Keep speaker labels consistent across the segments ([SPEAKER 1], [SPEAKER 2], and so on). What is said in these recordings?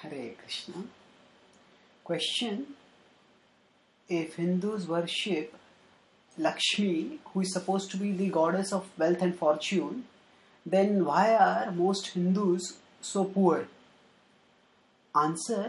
[SPEAKER 1] Hare Krishna. Question: if Hindus worship Lakshmi, who is supposed to be the goddess of wealth and fortune, then why are most Hindus so poor? Answer: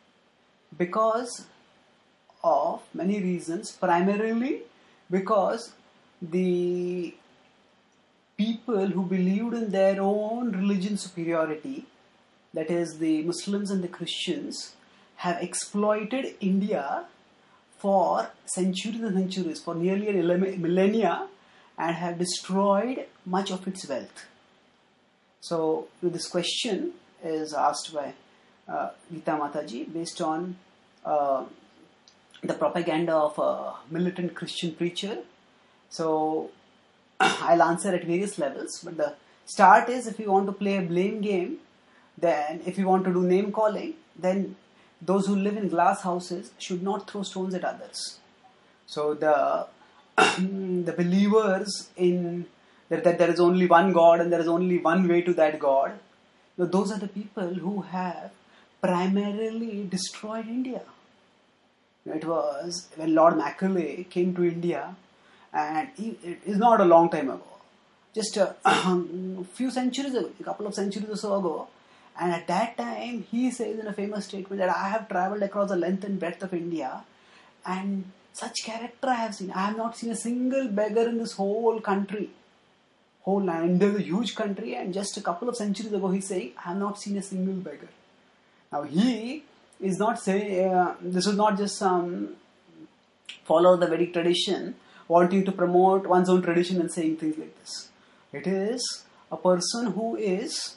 [SPEAKER 1] because of many reasons, primarily because the people who believed in their own religion superiority, that is the Muslims and the Christians, have exploited India for centuries and centuries, for nearly a millennia, and have destroyed much of its wealth. So this question is asked by Geeta Mataji based on the propaganda of a militant Christian preacher. So I'll answer at various levels, but the start is, if you want to play a blame game, then if you want to do name calling, then those who live in glass houses should not throw stones at others. So the the believers in that there is only one God and there is only one way to that God, those are the people who have primarily destroyed India. It was when Lord Macaulay came to India, and it is not a long time ago, just a few centuries ago, a couple of centuries or so ago. And at that time, he says in a famous statement that I have travelled across the length and breadth of India, and such character I have seen. I have not seen a single beggar in this whole country. Whole land. India is a huge country, and just a couple of centuries ago, he's saying, I have not seen a single beggar. Now, he is not saying, this is not just some follow the Vedic tradition, wanting to promote one's own tradition and saying things like this. It is a person who is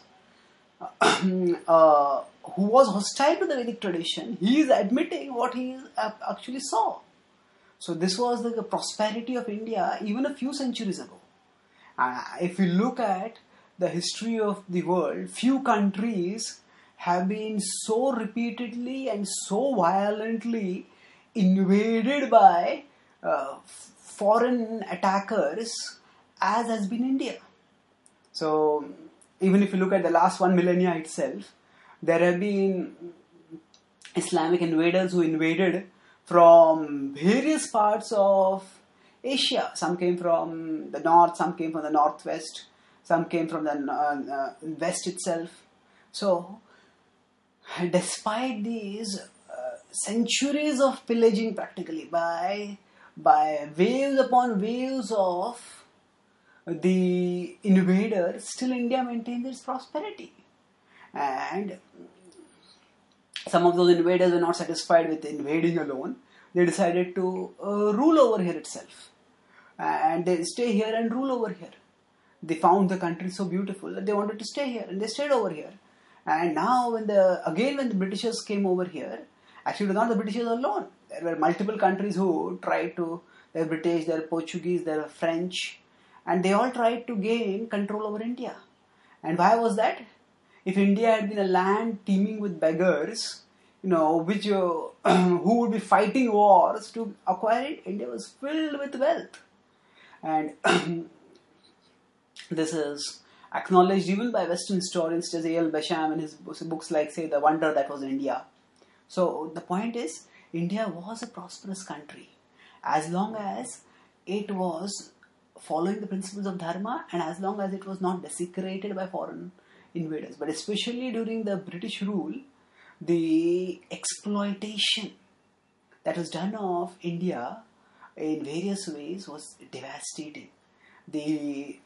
[SPEAKER 1] who was hostile to the Vedic tradition. He is admitting what he actually saw. So this was the prosperity of India even a few centuries ago. If you look at the history of the world, few countries have been so repeatedly and so violently invaded by foreign attackers as has been India. So even if you look at the last 1 millennia itself, there have been Islamic invaders who invaded from various parts of Asia. Some came from the north, some came from the northwest, some came from the west itself. So despite these centuries of pillaging practically by waves upon waves of the invaders, still India maintains its prosperity. And some of those invaders were not satisfied with invading alone. They decided to rule over here itself. And they stay here and rule over here. They found the country so beautiful that they wanted to stay here, and they stayed over here. And now when the Britishers came over here, actually it was not the Britishers alone. There were multiple countries who tried to, there were British, there were Portuguese, there were French, and they all tried to gain control over India. And why was that? If India had been a land teeming with beggars, which who would be fighting wars to acquire it, India was filled with wealth. And this is acknowledged even by Western historians such as A.L. Basham in his books like, say, The Wonder That Was India. So the point is, India was a prosperous country as long as it was following the principles of Dharma and as long as it was not desecrated by foreign invaders. But especially during the British rule, the exploitation that was done of India in various ways was devastating. The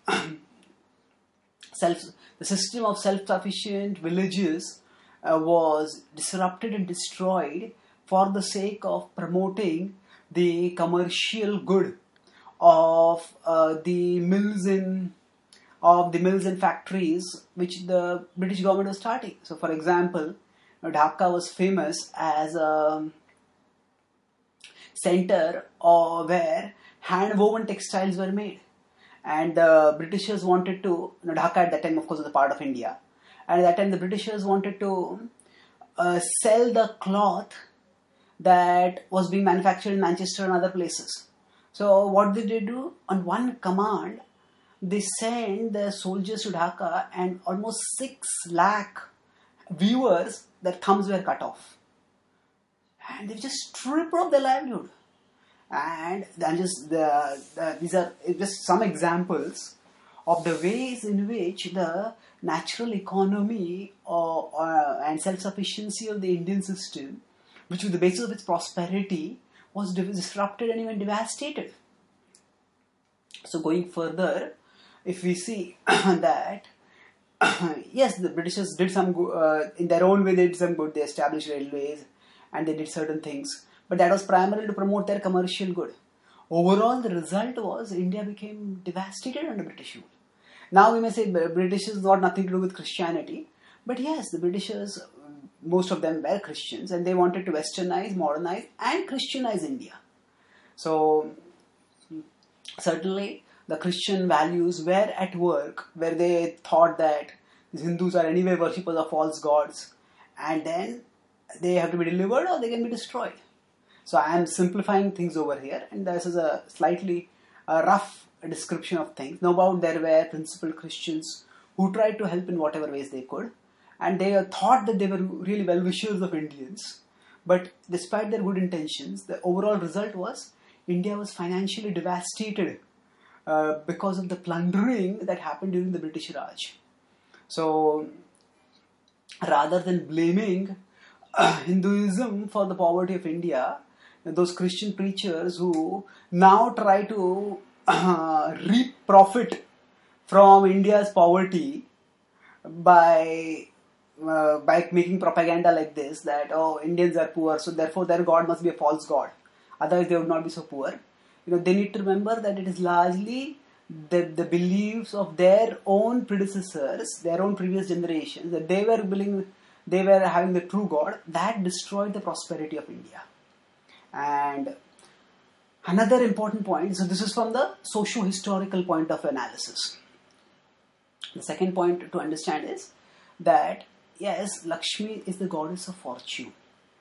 [SPEAKER 1] system of self-sufficient villages was disrupted and destroyed for the sake of promoting the commercial good of the mills and factories which the British government was starting. So, for example, Dhaka was famous as a center where hand-woven textiles were made. And the Britishers wanted to, Dhaka at that time, of course, was a part of India. And at that time, the Britishers wanted to sell the cloth that was being manufactured in Manchester and other places. So what did they do? On one command, they sent the soldiers to Dhaka, and almost 6 lakh weavers, their thumbs were cut off. And they just stripped off their livelihood. And these are just some examples of the ways in which the natural economy and self-sufficiency of the Indian system, which was the basis of its prosperity, was disrupted and even devastated. So going further, if we see that yes, the Britishers did some good, in their own way they did some good. They established railways and they did certain things, but that was primarily to promote their commercial good. Overall, the result was India became devastated under British rule. Now we may say Britishers got nothing to do with Christianity, but yes, the Britishers, most of them were Christians, and they wanted to westernize, modernize and Christianize India. So certainly the Christian values were at work, where they thought that the Hindus are anyway worshippers of false gods, and then they have to be delivered or they can be destroyed. So I am simplifying things over here, and this is a slightly rough description of things. No doubt there were principled Christians who tried to help in whatever ways they could, and they thought that they were really well-wishers of Indians. But despite their good intentions, the overall result was India was financially devastated because of the plundering that happened during the British Raj. So rather than blaming Hinduism for the poverty of India, those Christian preachers who now try to reap profit from India's poverty by making propaganda like this, that Indians are poor, so therefore their God must be a false God, otherwise they would not be so poor. They need to remember that it is largely the beliefs of their own predecessors, their own previous generations, that they were having the true God, that destroyed the prosperity of India. And another important point, so this is from the socio-historical point of analysis. The second point to understand is that yes, Lakshmi is the goddess of fortune,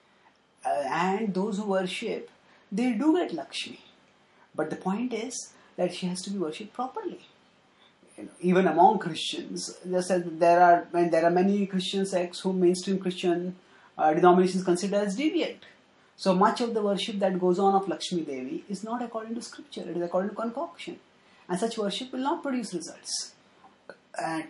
[SPEAKER 1] and those who worship, they do get Lakshmi. But the point is that she has to be worshipped properly. Even among Christians, there are many Christian sects whom mainstream Christian denominations consider as deviant. So much of the worship that goes on of Lakshmi Devi is not according to scripture, it is according to concoction. And such worship will not produce results. And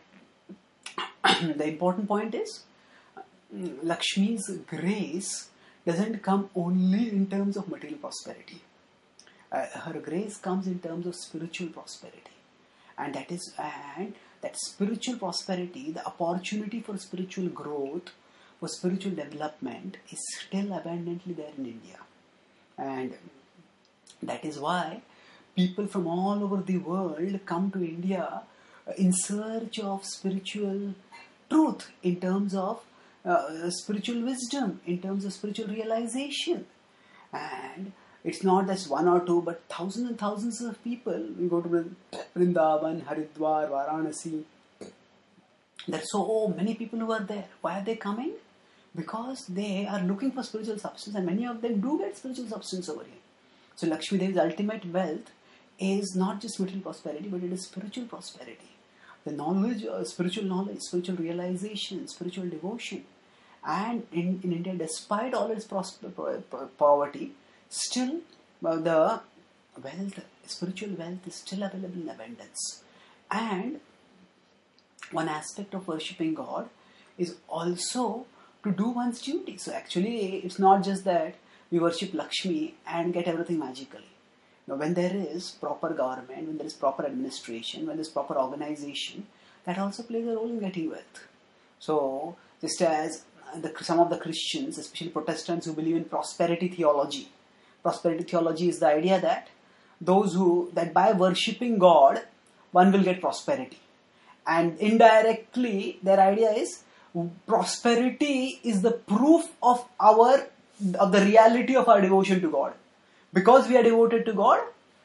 [SPEAKER 1] the important point is, Lakshmi's grace doesn't come only in terms of material prosperity. Her grace comes in terms of spiritual prosperity. And that spiritual prosperity, the opportunity for spiritual growth, for spiritual development is still abundantly there in India. And that is why people from all over the world come to India in search of spiritual truth, in terms of spiritual wisdom, in terms of spiritual realization. And it's not just one or two, but thousands and thousands of people. We go to Vrindavan, Haridwar, Varanasi. There are so many people who are there. Why are they coming? Because they are looking for spiritual substance, and many of them do get spiritual substance over here. So Lakshmi Devi's ultimate wealth is not just material prosperity, but it is spiritual prosperity. The knowledge, spiritual knowledge, spiritual realization, spiritual devotion. And in India, despite all its poverty, still the wealth, spiritual wealth is still available in abundance. And one aspect of worshipping God is also to do one's duty. So actually, it's not just that we worship Lakshmi and get everything magically. Now, when there is proper government, when there is proper administration, when there is proper organization, that also plays a role in getting wealth. So, just as some of the Christians, especially Protestants, who believe in prosperity theology. Prosperity theology is the idea that that by worshipping God, one will get prosperity. And indirectly, their idea is prosperity is the proof of the reality of our devotion to God. Because we are devoted to God,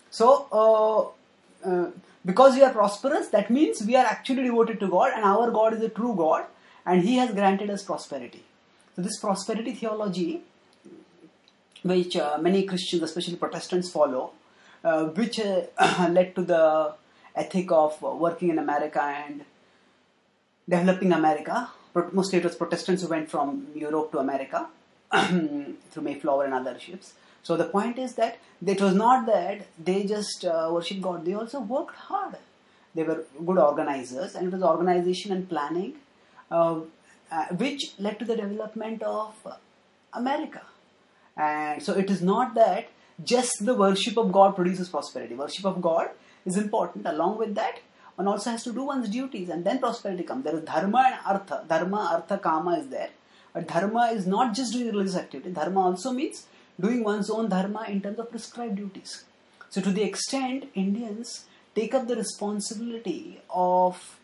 [SPEAKER 1] so because we are prosperous, that means we are actually devoted to God, and our God is a true God, and He has granted us prosperity. So this prosperity theology, which many Christians, especially Protestants, follow, which led to the ethic of working in America and developing America, Mostly it was Protestants who went from Europe to America through Mayflower and other ships. So the point is that it was not that they just worshipped God, they also worked hard. They were good organizers, and it was organization and planning which led to the development of America. And so it is not that just the worship of God produces prosperity. Worship of God is important. Along with that, one also has to do one's duties, and then prosperity comes. There is dharma and artha. Dharma, artha, kama is there. But dharma is not just doing religious activity. Dharma also means doing one's own dharma in terms of prescribed duties. So to the extent Indians take up the responsibility of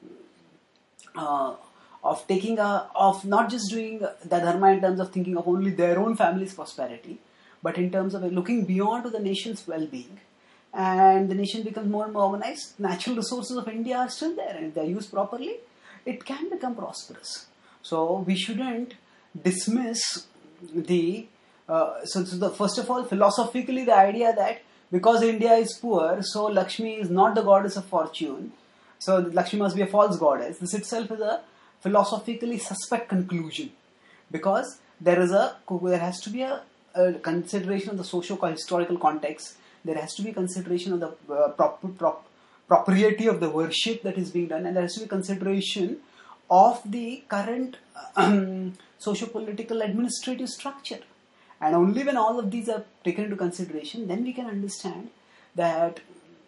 [SPEAKER 1] not just doing the dharma in terms of thinking of only their own family's prosperity, but in terms of looking beyond to the nation's well-being, and the nation becomes more and more organized. Natural resources of India are still there, and if they are used properly, it can become prosperous. So we shouldn't dismiss the first of all, philosophically, the idea that because India is poor, so Lakshmi is not the goddess of fortune, so Lakshmi must be a false goddess. This itself is a philosophically suspect conclusion, because there has to be a consideration of the socio-historical context. There has to be consideration of the propriety of the worship that is being done, and there has to be consideration of the current socio-political administrative structure. And only when all of these are taken into consideration, then we can understand that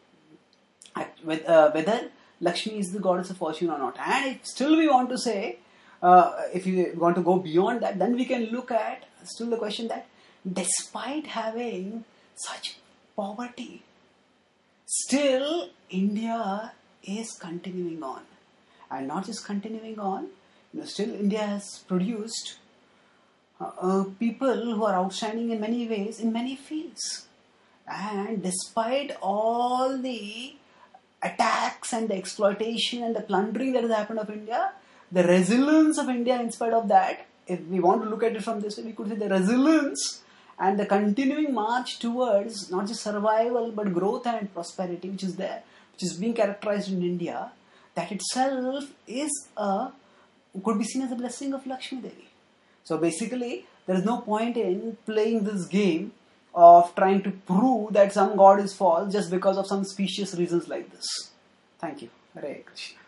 [SPEAKER 1] whether Lakshmi is the goddess of fortune or not. And if still we want to say, if you want to go beyond that, then we can look at still the question that despite having such poverty, still India is continuing on. And not just continuing on, still India has produced people who are outstanding in many ways, in many fields. And despite all the attacks and the exploitation and the plundering that has happened of India, the resilience of India in spite of that, if we want to look at it from this way, we could say the resilience and the continuing march towards not just survival but growth and prosperity which is there, which is being characterized in India, that itself could be seen as a blessing of Lakshmi Devi. So basically, there is no point in playing this game of trying to prove that some god is false just because of some specious reasons like this. Thank you. Hare Krishna.